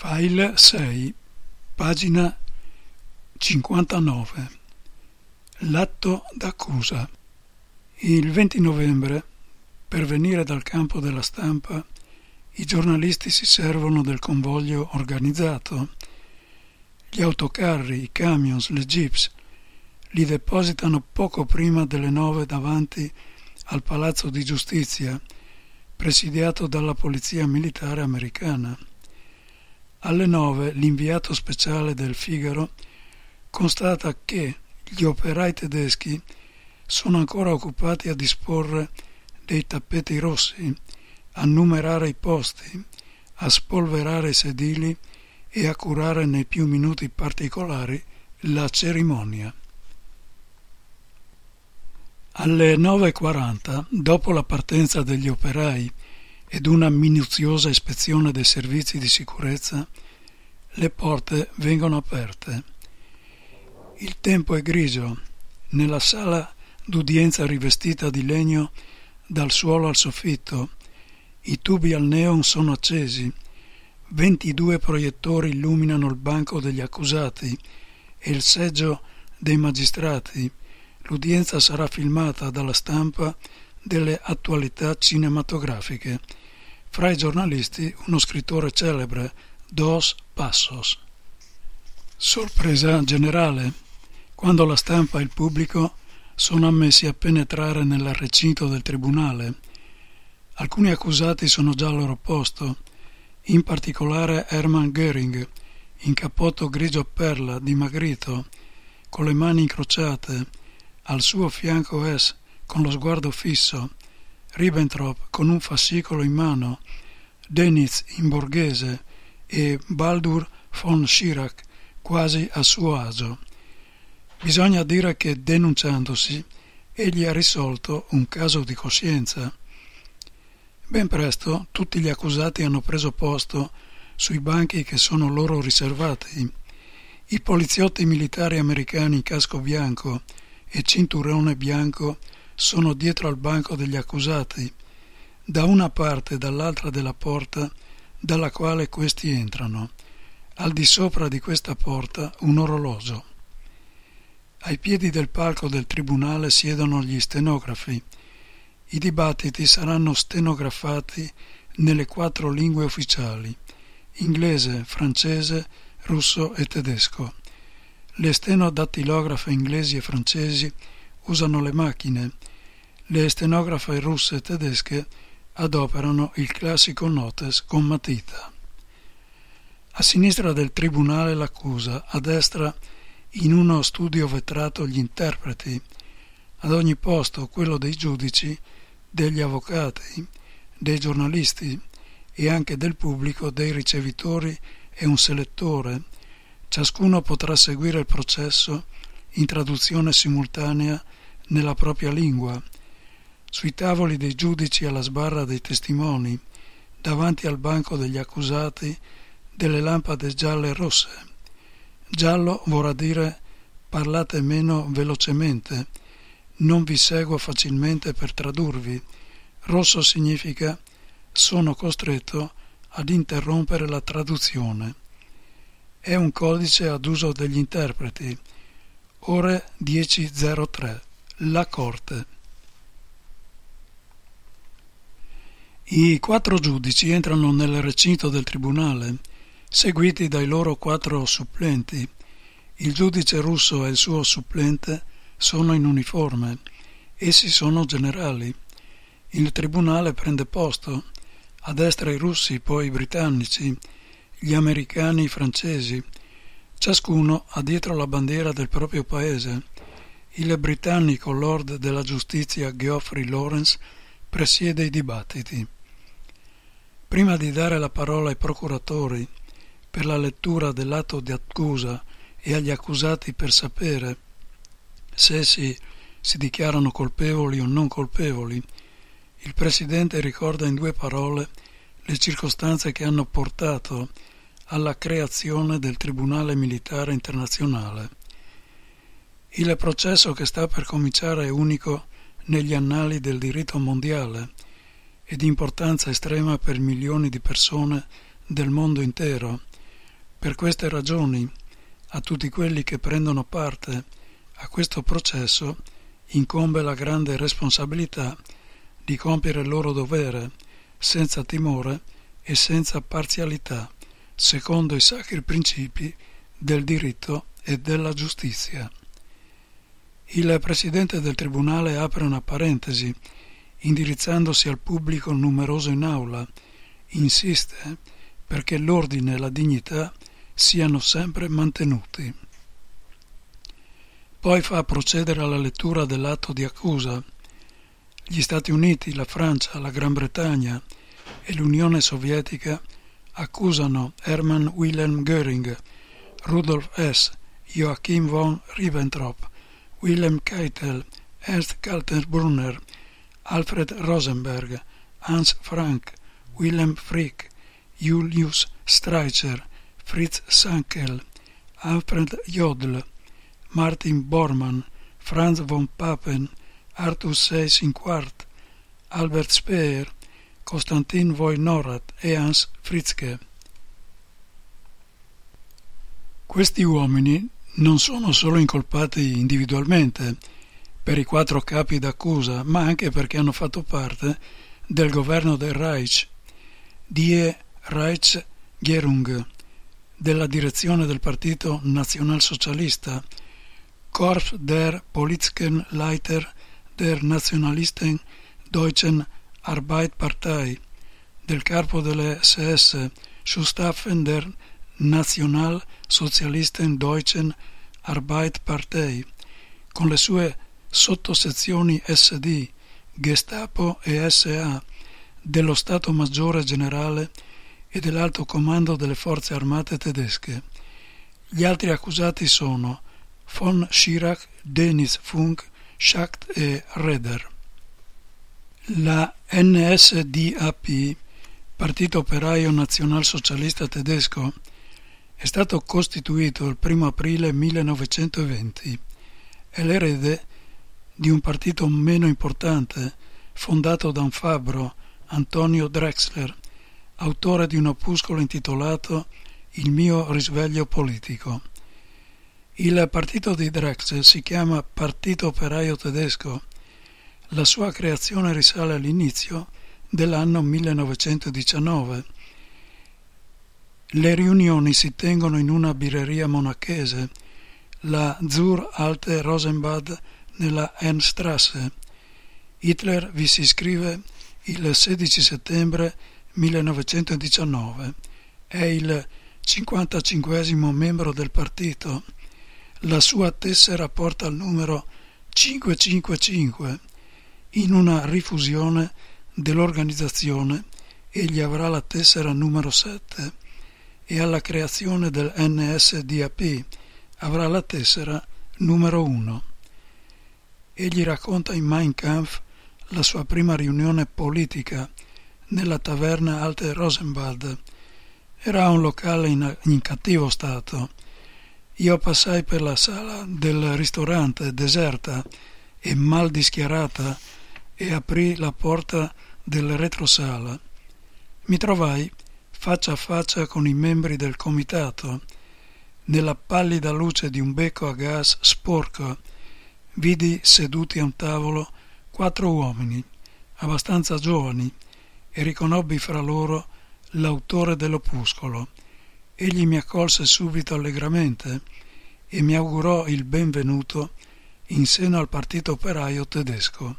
File 6, pagina 59. L'atto d'accusa. Il 20 novembre, per venire dal campo della stampa, i giornalisti si servono del convoglio organizzato. Gli autocarri, i camions, le jeeps li depositano poco prima delle 9 davanti al Palazzo di Giustizia, presidiato dalla Polizia Militare americana. Alle 9 l'inviato speciale del Figaro constata che gli operai tedeschi sono ancora occupati a disporre dei tappeti rossi, a numerare i posti, a spolverare i sedili e a curare nei più minuti particolari la cerimonia. Alle 9:40, dopo la partenza degli operai ed una minuziosa ispezione dei servizi di sicurezza, le porte vengono aperte. Il tempo è grigio. Nella sala d'udienza rivestita di legno dal suolo al soffitto, i tubi al neon sono accesi, 22 proiettori illuminano il banco degli accusati e il seggio dei magistrati. L'udienza sarà filmata dalla stampa delle attualità cinematografiche. Fra i giornalisti uno scrittore celebre, Dos Passos. Sorpresa generale quando la stampa e il pubblico sono ammessi a penetrare nel recinto del tribunale. Alcuni accusati sono già al loro posto, in particolare Hermann Göring, in cappotto grigio perla, dimagrito, con le mani incrociate, al suo fianco Hess con lo sguardo fisso, Ribbentrop con un fascicolo in mano, Dönitz in borghese e Baldur von Schirach quasi a suo agio. Bisogna dire che denunciandosi egli ha risolto un caso di coscienza. Ben presto tutti gli accusati hanno preso posto sui banchi che sono loro riservati. I poliziotti militari americani in casco bianco e cinturone bianco sono dietro al banco degli accusati, da una parte e dall'altra della porta dalla quale questi entrano. Al di sopra di questa porta un orologio. Ai piedi del palco del tribunale siedono gli stenografi. I dibattiti saranno stenografati nelle 4 lingue ufficiali: inglese, francese, russo e tedesco. Le stenodattilografe inglesi e francesi usano le macchine. Le stenografe russe e tedesche adoperano il classico notes con matita. A sinistra del tribunale l'accusa, a destra in uno studio vetrato gli interpreti, ad ogni posto quello dei giudici, degli avvocati, dei giornalisti e anche del pubblico, dei ricevitori e un selettore. Ciascuno potrà seguire il processo in traduzione simultanea nella propria lingua. Sui tavoli dei giudici alla sbarra dei testimoni, davanti al banco degli accusati, delle lampade gialle e rosse. Giallo vorrà dire parlate meno velocemente, non vi seguo facilmente per tradurvi. Rosso significa sono costretto ad interrompere la traduzione. È un codice ad uso degli interpreti. Ore 10:03. La Corte. I 4 giudici entrano nel recinto del tribunale, seguiti dai loro 4 supplenti. Il giudice russo e il suo supplente sono in uniforme. Essi sono generali. Il tribunale prende posto. A destra i russi, poi i britannici, gli americani, i francesi. Ciascuno ha dietro la bandiera del proprio paese. Il britannico Lord della Giustizia Geoffrey Lawrence presiede i dibattiti. Prima di dare la parola ai procuratori per la lettura dell'atto di accusa e agli accusati per sapere se essi si dichiarano colpevoli o non colpevoli, il Presidente ricorda in 2 parole le circostanze che hanno portato alla creazione del Tribunale Militare Internazionale. Il processo che sta per cominciare è unico negli annali del diritto mondiale e di importanza estrema per milioni di persone del mondo intero, Per queste ragioni, a tutti quelli che prendono parte a questo processo incombe la grande responsabilità di compiere il loro dovere senza timore e senza parzialità, secondo i sacri principi del diritto e della giustizia. Il presidente del tribunale apre una parentesi, indirizzandosi al pubblico numeroso in aula, insiste perché l'ordine e la dignità siano sempre mantenuti. Poi fa procedere alla lettura dell'atto di accusa. Gli Stati Uniti, la Francia, la Gran Bretagna e l'Unione Sovietica accusano Hermann Wilhelm Göring, Rudolf Hess, Joachim von Ribbentrop, Wilhelm Keitel, Ernst Kaltenbrunner, Alfred Rosenberg, Hans Frank, Wilhelm Frick, Julius Streicher, Fritz Sankel, Alfred Jodl, Martin Bormann, Franz von Papen, Arthur Seyss-Inquart, Albert Speer, Konstantin Wojnorat e Hans Fritzsche. Questi uomini non sono solo incolpati individualmente per i 4 capi d'accusa, ma anche perché hanno fatto parte del governo del Reich, Die Reichsregierung, della direzione del Partito Nazionalsocialista, Korps der politischen Leiter der Nationalisten Deutschen Arbeiterpartei, del capo delle SS, Schutzstaffen der Nationalsozialisten Deutschen Arbeiterpartei, con le sue sottosezioni SD, Gestapo e SA, dello Stato Maggiore Generale e dell'Alto Comando delle Forze Armate Tedesche. Gli altri accusati sono von Schirach, Denis Funk, Schacht e Raeder. La NSDAP, Partito Operaio Nazionalsocialista Tedesco, è stato costituito il 1 aprile 1920. È l'erede di un partito meno importante, fondato da un fabbro, Antonio Drexler, autore di un opuscolo intitolato Il mio risveglio politico. Il partito di Drexler si chiama Partito Operaio Tedesco. La sua creazione risale all'inizio dell'anno 1919. Le riunioni si tengono in una birreria monachese, la Zur Alte Rosenbad nella Ernstrasse. Hitler vi si iscrive il 16 settembre 1919. È il 55esimo membro del partito. La sua tessera porta il numero 555. In una rifusione dell'organizzazione egli avrà la tessera numero 7 e alla creazione del NSDAP avrà la tessera numero 1. Egli racconta in Mein Kampf la sua prima riunione politica nella taverna Alte Rosenbad. Era un locale in cattivo stato. Io passai per la sala del ristorante deserta e mal dischiarata e aprì la porta del retrosala. Mi trovai faccia a faccia con i membri del comitato. Nella pallida luce di un becco a gas sporco vidi seduti a un tavolo 4 uomini, abbastanza giovani, e riconobbi fra loro l'autore dell'opuscolo. Egli mi accolse subito allegramente e mi augurò il benvenuto in seno al partito operaio tedesco.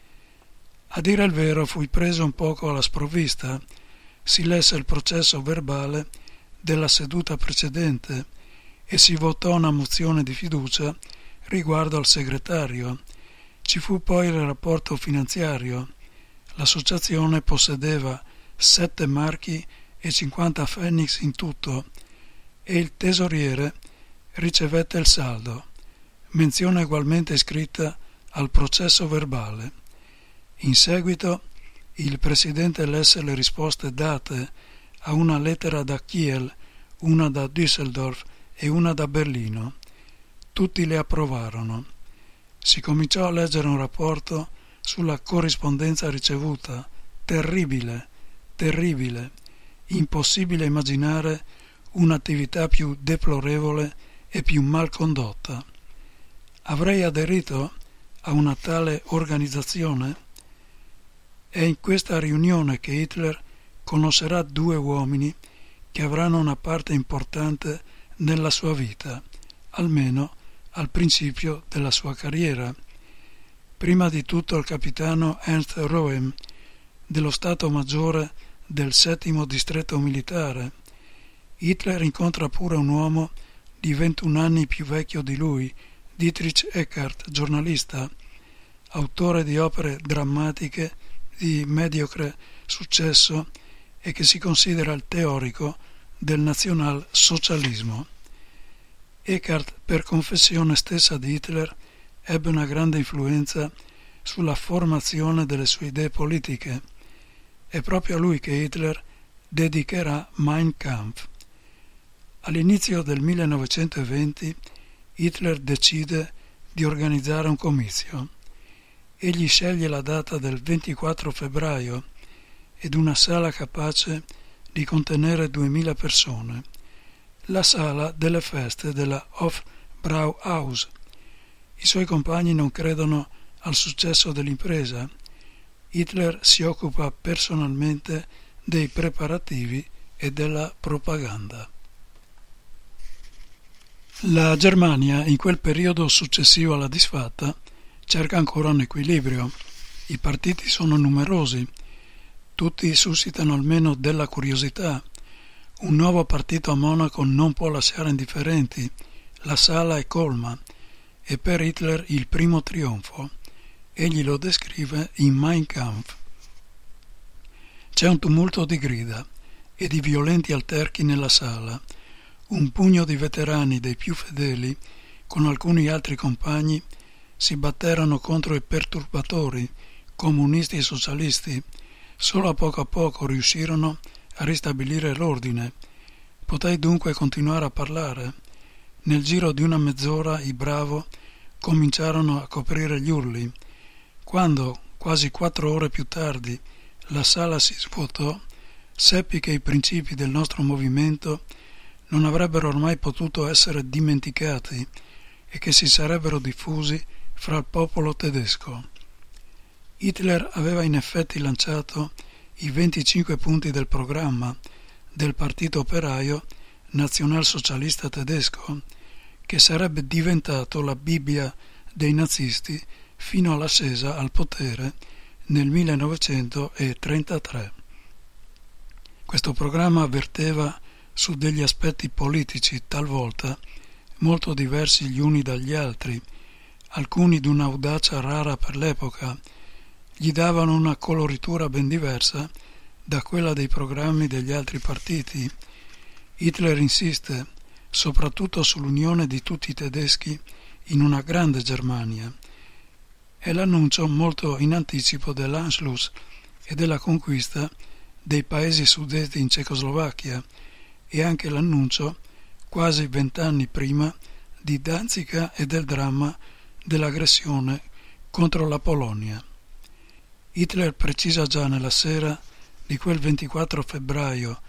A dire il vero fui preso un poco alla sprovvista. Si lesse il processo verbale della seduta precedente e si votò una mozione di fiducia riguardo al segretario. Ci fu poi il rapporto finanziario. L'associazione possedeva 7 marchi e 50 pfennigs in tutto e il tesoriere ricevette il saldo, menzione ugualmente iscritta al processo verbale. In seguito il presidente lesse le risposte date a una lettera da Kiel, una da Düsseldorf e una da Berlino. Tutti le approvarono. Si cominciò a leggere un rapporto sulla corrispondenza ricevuta. Terribile, terribile, impossibile immaginare un'attività più deplorevole e più mal condotta. Avrei aderito a una tale organizzazione? È in questa riunione che Hitler conoscerà due uomini che avranno una parte importante nella sua vita, almeno al principio della sua carriera. Prima di tutto il capitano Ernst Röhm, dello Stato Maggiore del 7° distretto militare. Hitler incontra pure un uomo di 21 anni più vecchio di lui, Dietrich Eckart, giornalista, autore di opere drammatiche di mediocre successo e che si considera il teorico del nazionalsocialismo. Eckart, per confessione stessa di Hitler, ebbe una grande influenza sulla formazione delle sue idee politiche. È proprio a lui che Hitler dedicherà Mein Kampf. All'inizio del 1920 Hitler decide di organizzare un comizio. Egli sceglie la data del 24 febbraio ed una sala capace di contenere 2000 persone, la sala delle feste della Hofbrauhaus. I suoi compagni non credono al successo dell'impresa. Hitler si occupa personalmente dei preparativi e della propaganda. La Germania, in quel periodo successivo alla disfatta, cerca ancora un equilibrio. I partiti sono numerosi, tutti suscitano almeno della curiosità. Un nuovo partito a Monaco non può lasciare indifferenti, la sala è colma, e per Hitler il primo trionfo. Egli lo descrive in Mein Kampf. C'è un tumulto di grida e di violenti alterchi nella sala. Un pugno di veterani dei più fedeli, con alcuni altri compagni, si batterono contro i perturbatori, comunisti e socialisti. Solo a poco riuscirono a ristabilire l'ordine. Potei dunque continuare a parlare. Nel giro di una mezz'ora i Bravo cominciarono a coprire gli urli. Quando, quasi 4 ore più tardi, la sala si svuotò, seppi che i principi del nostro movimento non avrebbero ormai potuto essere dimenticati e che si sarebbero diffusi fra il popolo tedesco. Hitler aveva in effetti lanciato i 25 punti del programma del Partito Operaio Nazionalsocialista Tedesco, che sarebbe diventato la Bibbia dei nazisti fino all'ascesa al potere nel 1933. Questo programma avverteva su degli aspetti politici talvolta molto diversi gli uni dagli altri, alcuni di un'audacia rara per l'epoca, gli davano una coloritura ben diversa da quella dei programmi degli altri partiti. Hitler insiste soprattutto sull'unione di tutti i tedeschi in una grande Germania. È l'annuncio molto in anticipo dell'Anschluss e della conquista dei paesi suddetti in Cecoslovacchia e anche l'annuncio, quasi 20 anni prima, di Danzica e del dramma dell'aggressione contro la Polonia. Hitler precisa già nella sera di quel 24 febbraio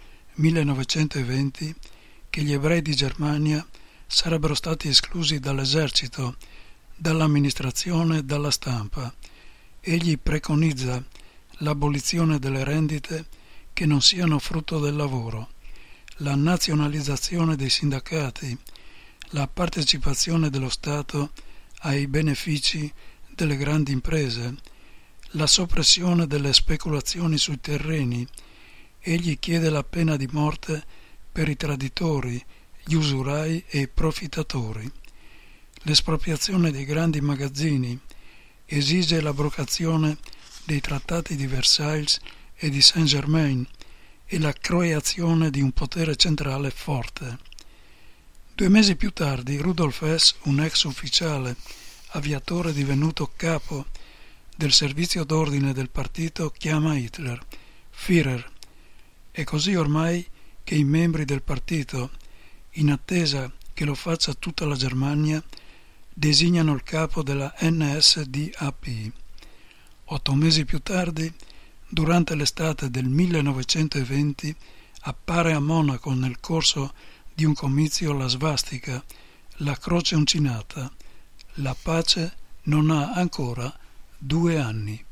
1920 che gli ebrei di Germania sarebbero stati esclusi dall'esercito, dall'amministrazione e dalla stampa. Egli preconizza l'abolizione delle rendite che non siano frutto del lavoro, la nazionalizzazione dei sindacati, la partecipazione dello Stato ai benefici delle grandi imprese, la soppressione delle speculazioni sui terreni. Egli chiede la pena di morte per i traditori, gli usurai e i profittatori, l'espropriazione dei grandi magazzini, esige l'abrogazione dei trattati di Versailles e di Saint-Germain e la creazione di un potere centrale forte. 2 mesi più tardi Rudolf Hess, un ex ufficiale, aviatore divenuto capo del servizio d'ordine del partito, chiama Hitler Führer. È così ormai che i membri del partito, in attesa che lo faccia tutta la Germania, designano il capo della NSDAP. 8 mesi più tardi, durante l'estate del 1920, appare a Monaco nel corso di un comizio la svastica, la croce uncinata. La pace non ha ancora 2 anni.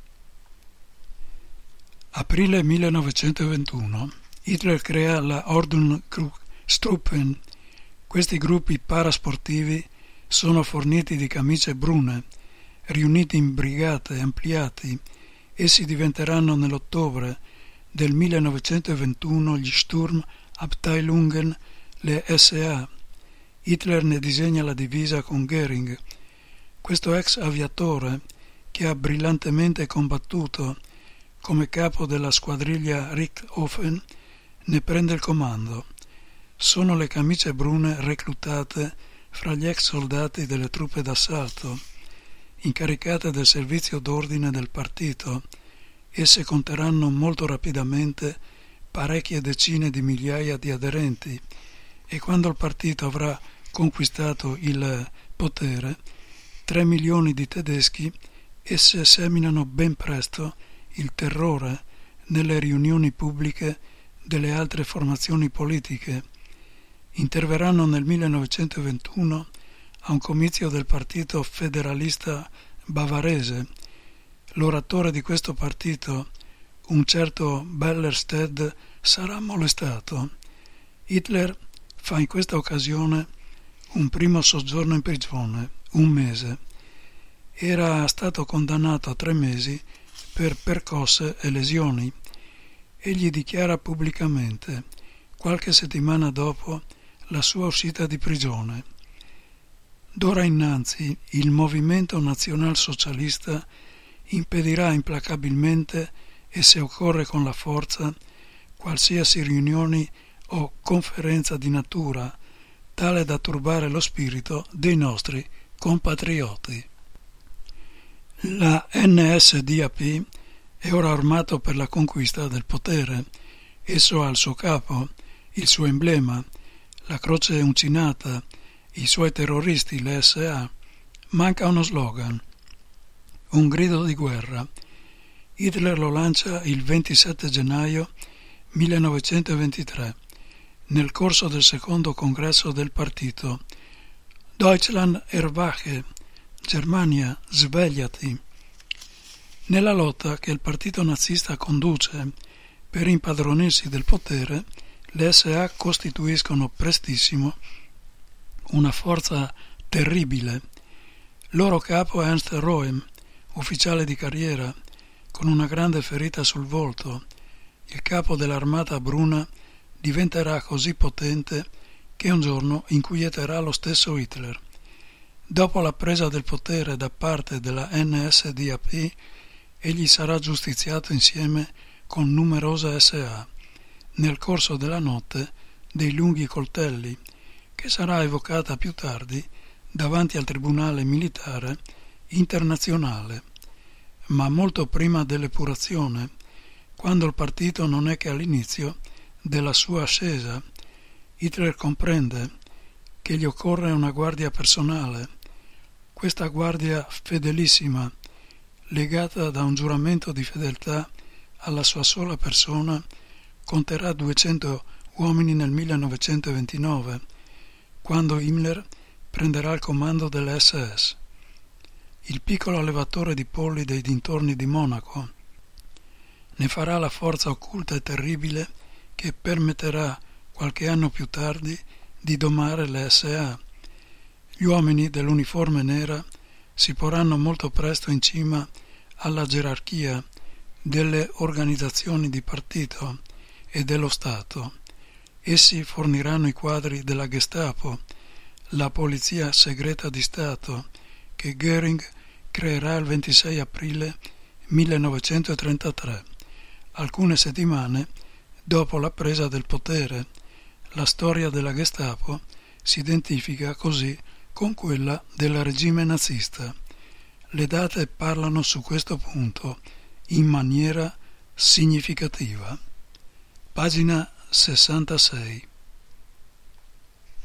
Aprile 1921. Hitler crea la Ordnungstruppen. Questi gruppi parasportivi sono forniti di camicie brune, riuniti in brigate ampliati. Essi diventeranno nell'ottobre del 1921 gli Sturmabteilungen, le SA. Hitler ne disegna la divisa con Göring. Questo ex aviatore, che ha brillantemente combattuto come capo della squadriglia Richthofen, ne prende il comando. Sono le camicie brune reclutate fra gli ex soldati delle truppe d'assalto, incaricate del servizio d'ordine del partito. Esse conteranno molto rapidamente parecchie decine di migliaia di aderenti e quando il partito avrà conquistato il potere, 3 milioni di tedeschi, esse seminano ben presto il terrore nelle riunioni pubbliche delle altre formazioni politiche. Interverranno nel 1921 a un comizio del partito federalista bavarese. L'oratore di questo partito, un certo Bellerstedt, sarà molestato. Hitler fa in questa occasione un primo soggiorno in prigione, 1 mese. Era stato condannato a 3 mesi per percosse e lesioni. Egli dichiara pubblicamente, qualche settimana dopo la sua uscita di prigione: d'ora innanzi il movimento nazionalsocialista impedirà implacabilmente e se occorre con la forza qualsiasi riunione o conferenza di natura tale da turbare lo spirito dei nostri compatrioti. La NSDAP è ora armato per la conquista del potere. Esso ha al suo capo il suo emblema, la croce uncinata, i suoi terroristi, le SA. Manca uno slogan, un grido di guerra. Hitler lo lancia il 27 gennaio 1923 nel corso del secondo congresso del partito. Deutschland erwache, Germania svegliati. Nella lotta che il partito nazista conduce per impadronirsi del potere, le SA costituiscono prestissimo una forza terribile. Loro capo è Ernst Röhm, ufficiale di carriera, con una grande ferita sul volto. Il capo dell'armata bruna diventerà così potente che un giorno inquieterà lo stesso Hitler. Dopo la presa del potere da parte della NSDAP, egli sarà giustiziato insieme con numerose SA, nel corso della notte dei lunghi coltelli, che sarà evocata più tardi davanti al Tribunale Militare Internazionale, ma molto prima dell'epurazione, quando il partito non è che all'inizio della sua ascesa. Hitler comprende che gli occorre una guardia personale. Questa guardia fedelissima, legata da un giuramento di fedeltà alla sua sola persona, conterà 200 uomini nel 1929, quando Himmler prenderà il comando delle SS. Il piccolo allevatore di polli dei dintorni di Monaco ne farà la forza occulta e terribile che permetterà qualche anno più tardi di domare le SA. Gli uomini dell'uniforme nera si porranno molto presto in cima alla gerarchia delle organizzazioni di partito e dello Stato. Essi forniranno i quadri della Gestapo, la polizia segreta di Stato, che Göring creerà il 26 aprile 1933, alcune settimane dopo la presa del potere. La storia della Gestapo si identifica così con quella del regime nazista. Le date parlano su questo punto in maniera significativa. Pagina 66.